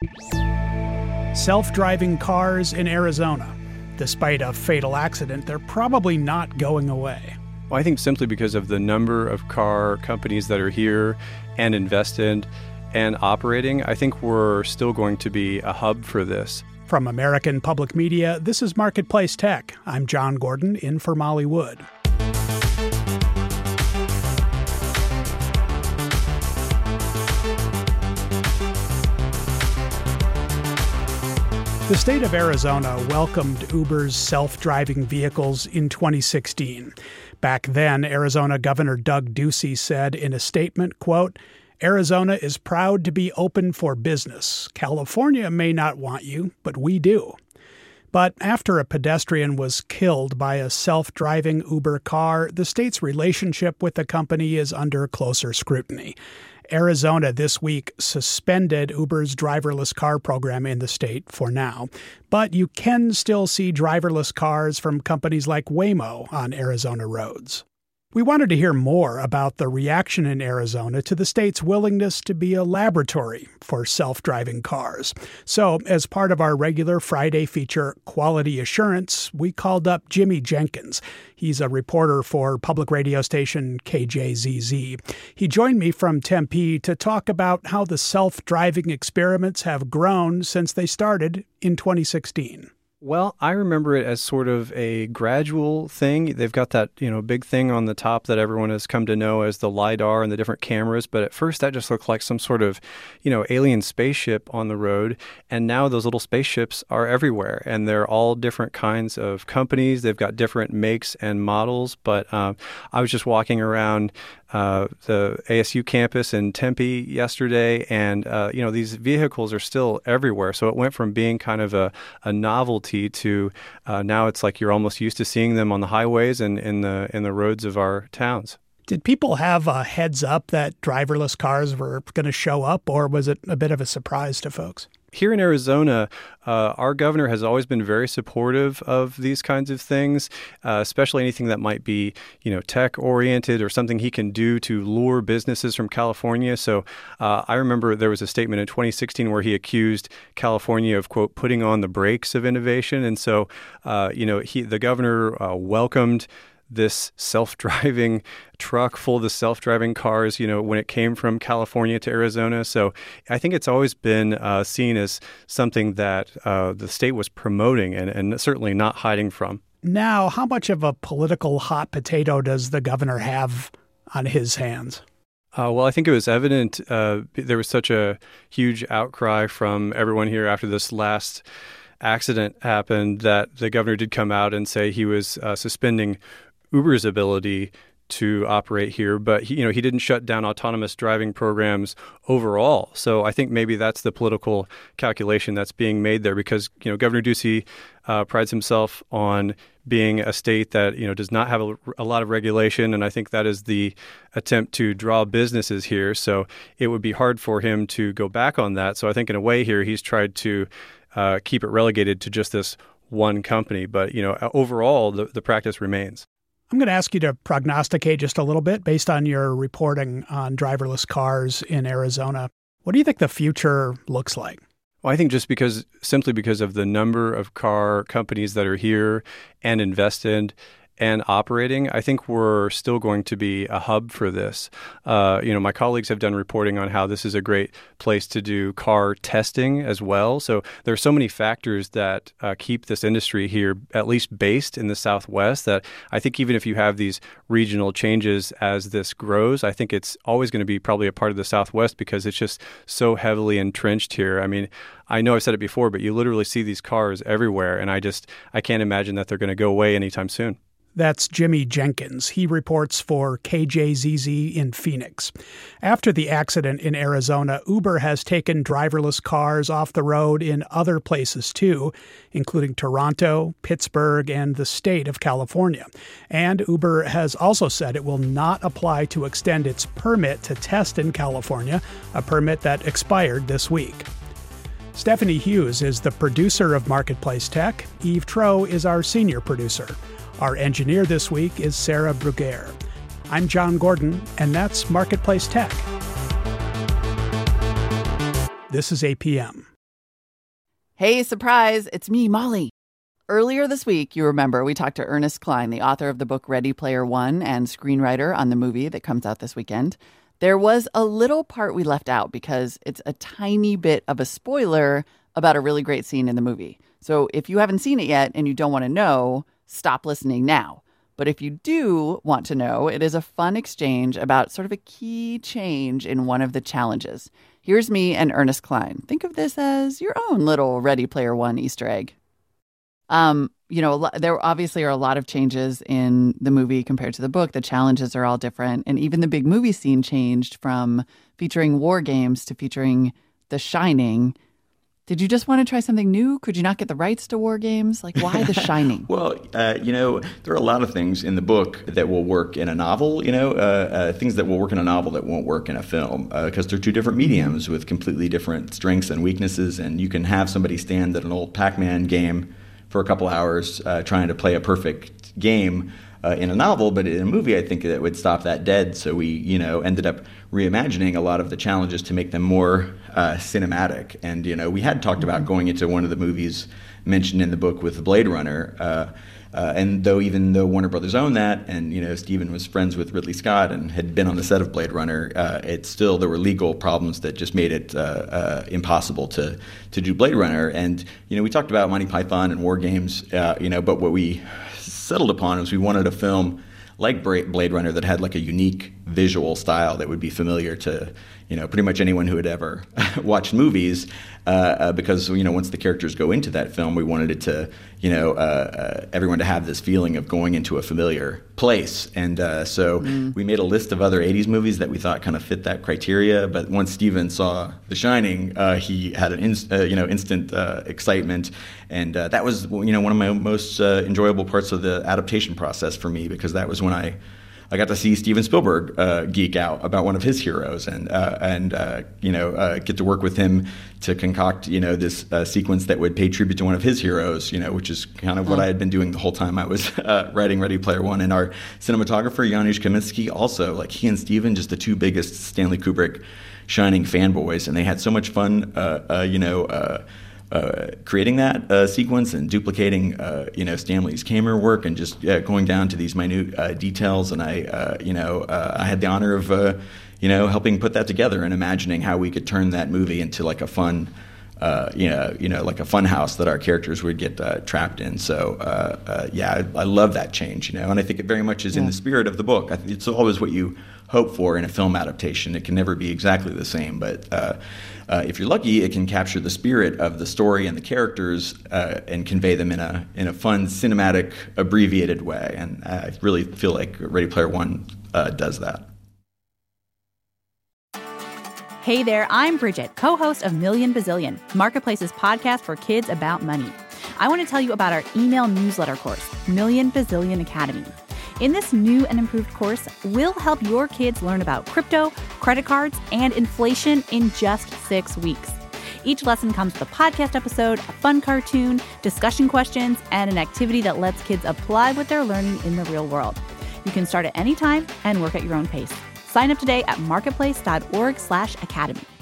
Self-driving cars in Arizona. Despite a fatal accident, they're probably not going away. Well, I think simply because of the number of car companies that are here and invested and operating, I think we're still going to be a hub for this. From American Public Media, this is Marketplace Tech. I'm John Gordon, in for Molly Wood. The state of Arizona welcomed Uber's self-driving vehicles in 2016. Back then, Arizona Governor Doug Ducey said in a statement, quote, "Arizona is proud to be open for business. California may not want you, but we do." But after a pedestrian was killed by a self-driving Uber car, the state's relationship with the company is under closer scrutiny. Arizona this week suspended Uber's driverless car program in the state for now, but you can still see driverless cars from companies like Waymo on Arizona roads. We wanted to hear more about the reaction in Arizona to the state's willingness to be a laboratory for self-driving cars. So, as part of our regular Friday feature, Quality Assurance, we called up Jimmy Jenkins. He's a reporter for public radio station KJZZ. He joined me from Tempe to talk about how the self-driving experiments have grown since they started in 2016. Well, I remember it as sort of a gradual thing. They've got that, big thing on the top that everyone has come to know as the LiDAR and the different cameras. But at first, that just looked like some sort of, alien spaceship on the road. And now those little spaceships are everywhere. And they're all different kinds of companies. They've got different makes and models. But I was just walking around the ASU campus in Tempe yesterday, and these vehicles are still everywhere. So it went from being kind of a novelty to now it's like you're almost used to seeing them on the highways and in the roads of our towns. Did people have a heads up that driverless cars were going to show up, or was it a bit of a surprise to folks? Here in Arizona, our governor has always been very supportive of these kinds of things, especially anything that might be, tech-oriented or something he can do to lure businesses from California. So I remember there was a statement in 2016 where he accused California of, quote, putting on the brakes of innovation. And so, the governor welcomed this self-driving truck full of the self-driving cars, when it came from California to Arizona. So I think it's always been seen as something that the state was promoting and certainly not hiding from. Now, how much of a political hot potato does the governor have on his hands? Well, I think it was evident there was such a huge outcry from everyone here after this last accident happened that the governor did come out and say he was suspending Uber's ability to operate here, but he didn't shut down autonomous driving programs overall. So I think maybe that's the political calculation that's being made there, because Governor Ducey prides himself on being a state that does not have a lot of regulation, and I think that is the attempt to draw businesses here. So it would be hard for him to go back on that. So I think in a way here he's tried to keep it relegated to just this one company, but overall the practice remains. I'm going to ask you to prognosticate just a little bit based on your reporting on driverless cars in Arizona. What do you think the future looks like? Well, I think simply because of the number of car companies that are here and invested and operating, I think we're still going to be a hub for this. My colleagues have done reporting on how this is a great place to do car testing as well. So there are so many factors that keep this industry here, at least based in the Southwest, that I think even if you have these regional changes as this grows, I think it's always going to be probably a part of the Southwest because it's just so heavily entrenched here. I mean, I know I've said it before, but you literally see these cars everywhere, and I can't imagine that they're going to go away anytime soon. That's Jimmy Jenkins. He reports for KJZZ in Phoenix. After the accident in Arizona, Uber has taken driverless cars off the road in other places too, including Toronto, Pittsburgh, and the state of California. And Uber has also said it will not apply to extend its permit to test in California, a permit that expired this week. Stephanie Hughes is the producer of Marketplace Tech. Eve Troe is our senior producer. Our engineer this week is Sarah Bruguer. I'm John Gordon, and that's Marketplace Tech. This is APM. Hey, surprise, it's me, Molly. Earlier this week, you remember, we talked to Ernest Cline, the author of the book Ready Player One and screenwriter on the movie that comes out this weekend. There was a little part we left out because it's a tiny bit of a spoiler about a really great scene in the movie. So if you haven't seen it yet and you don't want to know, stop listening now. But if you do want to know, it is a fun exchange about sort of a key change in one of the challenges. Here's me and Ernest Cline. Think of this as your own little Ready Player One Easter egg. There obviously are a lot of changes in the movie compared to the book. The challenges are all different. And even the big movie scene changed from featuring war games to featuring The Shining. Did you just want to try something new? Could you not get the rights to war games? Like, why The Shining? Well, there are a lot of things in the book that will work in a novel, things that will work in a novel that won't work in a film, because they're two different mediums with completely different strengths and weaknesses. And you can have somebody stand at an old Pac-Man game for a couple hours trying to play a perfect game in a novel, but in a movie, I think that would stop that dead. So we, ended up reimagining a lot of the challenges to make them more cinematic. And, we had talked about going into one of the movies mentioned in the book with Blade Runner. And even though Warner Brothers owned that, and Steven was friends with Ridley Scott and had been on the set of Blade Runner, there were legal problems that just made it impossible to do Blade Runner. And we talked about Monty Python and war games, but what we settled upon was we wanted a film like Blade Runner that had like a unique visual style that would be familiar to pretty much anyone who had ever watched movies, because once the characters go into that film, we wanted it to everyone to have this feeling of going into a familiar place. And so we made a list of other 80s movies that we thought kind of fit that criteria. But once Steven saw The Shining, he had an instant excitement. And that was one of my most enjoyable parts of the adaptation process for me, because that was when I got to see Steven Spielberg geek out about one of his heroes, and get to work with him to concoct this sequence that would pay tribute to one of his heroes, which is kind of what I had been doing the whole time I was writing Ready Player One. And our cinematographer Janusz Kaminski, also, like, he and Steven, just the two biggest Stanley Kubrick Shining fanboys, and they had so much fun creating that sequence and duplicating, Stanley's camera work, and just going down to these minute details. And I had the honor of, helping put that together and imagining how we could turn that movie into like a fun, like a fun house that our characters would get trapped in. So, I love that change, and I think it very much is in the spirit of the book. I think it's always what you hope for in a film adaptation. It can never be exactly the same, but if you're lucky, it can capture the spirit of the story and the characters and convey them in a fun, cinematic, abbreviated way. And I really feel like Ready Player One does that. Hey there, I'm Bridget, co-host of Million Bazillion, Marketplace's podcast for kids about money. I want to tell you about our email newsletter course, Million Bazillion Academy. In this new and improved course, we'll help your kids learn about crypto, credit cards, and inflation in just 6 weeks. Each lesson comes with a podcast episode, a fun cartoon, discussion questions, and an activity that lets kids apply what they're learning in the real world. You can start at any time and work at your own pace. Sign up today at marketplace.org/academy.